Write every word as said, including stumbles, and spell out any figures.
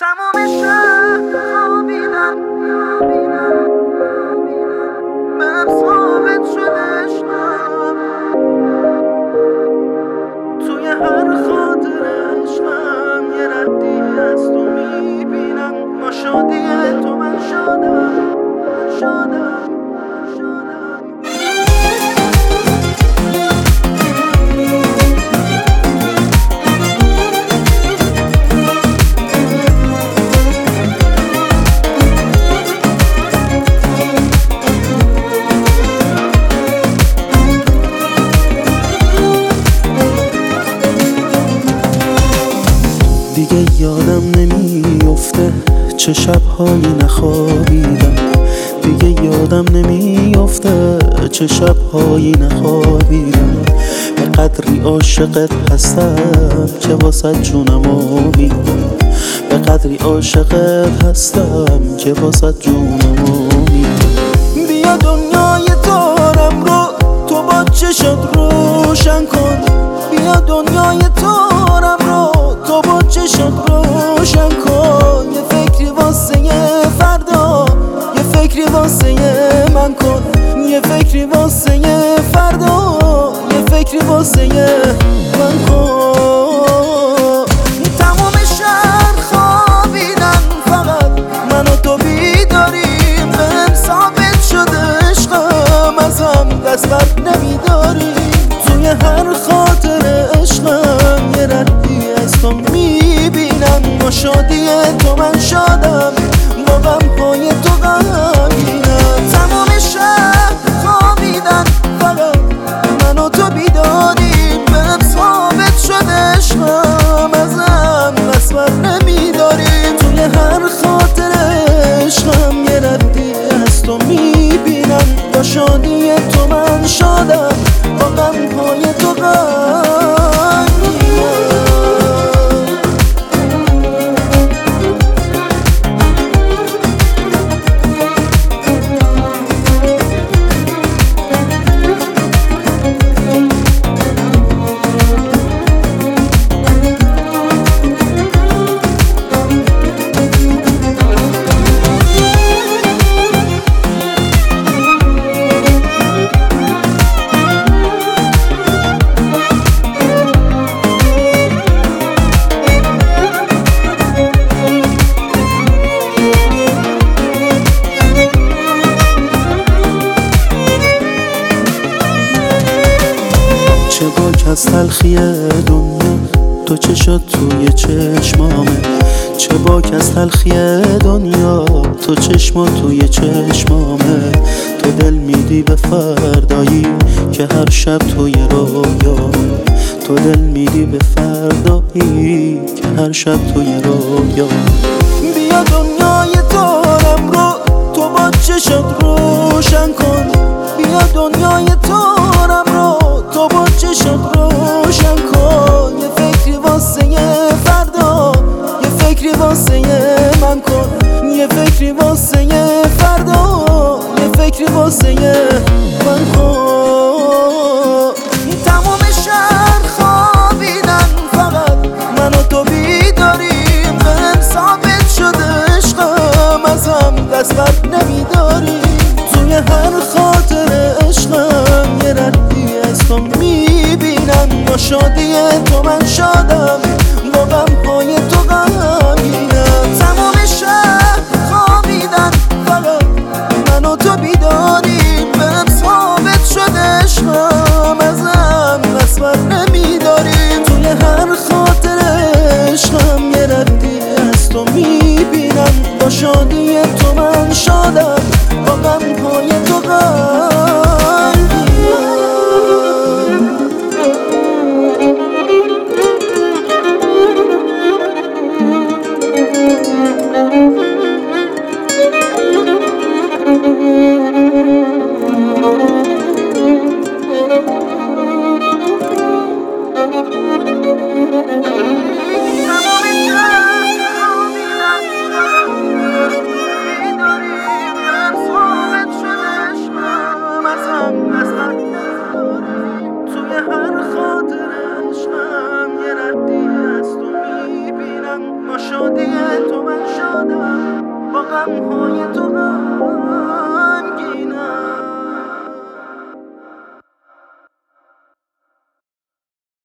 تمام شب خوابیدم بهم ثابت شده عشقم، توی هر خاطر عشقم یه ردی از تو میبینم. با شادی تو من شادم شادم شادم. دیگه یادم نمیافته چه شبهایی نخوابیدم، دیگه یادم نمیافته چه شبهایی نخوابیدم. به قدری عاشقت هستم که واسه جونمو میدم، به قدری عاشقت هستم که واسه جونمو میدم. بیا دنیای تارم رو تو با چشات روشن کن، بیا دنیای تارم رو تو با چشات روشن کن. یه فکری واسه فردا، یه فکری واسه من کن، یه فکری واسه فردا، یه فکری واسه من کن. تمام شهر خوابیدن فقط من و تو بیداریم، بهم ثابت شده عشقم ازم دست بر نمیداریم. توی هر خاطر عشقم یه ردی از تو میبینم. با شادی تو من شادم، با غمهای تو غمگینم. تمام شب خوابیدن فقط من و تو بیداریم، بهم ثابت شده عشقم ازم دست بر نمیداریم. توی هر خاطر عشقم یه ردی از تو میبینم. با شادی تو من شادم، با غمهای تو غمگینم. چه باک از تلخی دنیا تو چشات توی چشمامه، چه باک از تلخی دنیا تو چشمات توی چشمامه. تو دل میدی به فردایی که هر شب توی رویامه، تو دل میدی به فردایی که هر شب توی رویامه. بیا دنیای تارم رو تو با چشات روشن کن، بیا دنیای تارم رو تو با چشات روشن کن. یه فکری واسه فردا، یه فکری واسه من کن، یه فکری واسه فردا، یه فکری واسه من کن. تمام شهر خوابیدن فقط من و تو بیداریم، بهم ثابت شده عشقم ازم دست بر نمیداریم. توی هر خاطر عشقم یه ردی از تو میبینم. با شادی تو من شادم، با غمهای تو غمگینم. تمام شب خوابیدن فقط من و تو بیداریم، بهم ثابت شده عشقم ازم دست بر نمیداریم. توی هر خاطر عشقم یه ردی از تو میبینم. با شادی تو من شادم. شادی تو من شادم، با غمهای تو